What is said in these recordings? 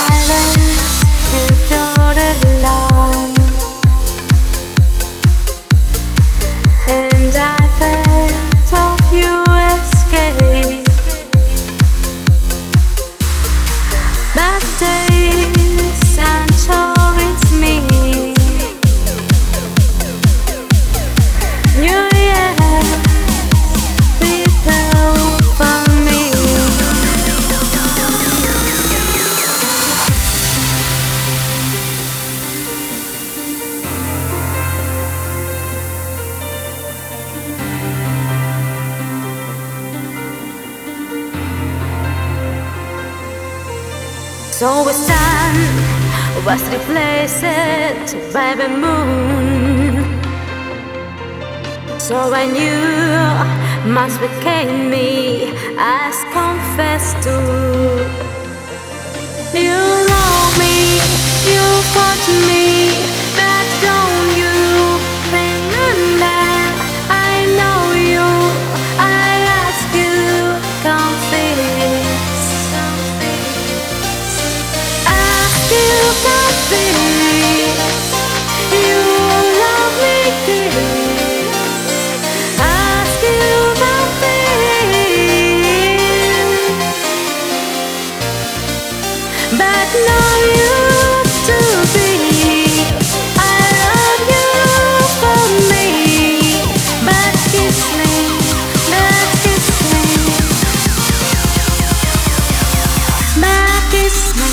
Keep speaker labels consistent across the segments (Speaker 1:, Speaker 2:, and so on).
Speaker 1: So the sun was replaced by the moon. So I knew must became me as confessed to. You know me, you fought me, but don't you remember? I know you, I ask you, confess. Ask you, confess. You love me, dear. Ask you, confess. But no use to be. I love you for me. But kiss me, but kiss me, but kiss me.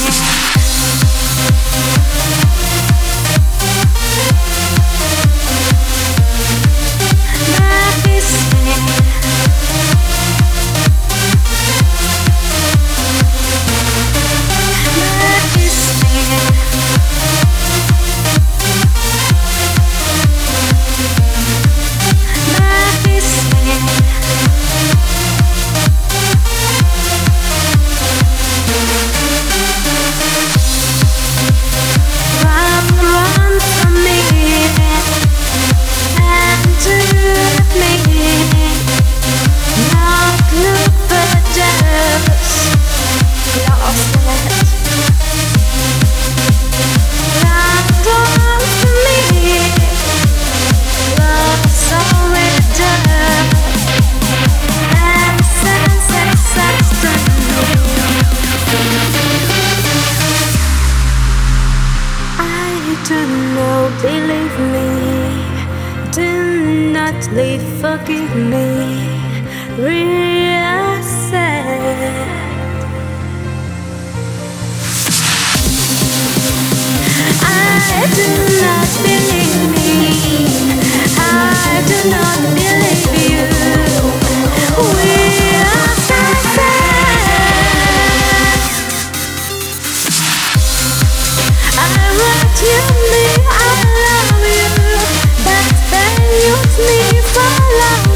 Speaker 1: Believe me, do not leave, forgive me, real sad. I do not believe me, I do not believe you, we are so sad. I want you, me, I love you, but then use me for love.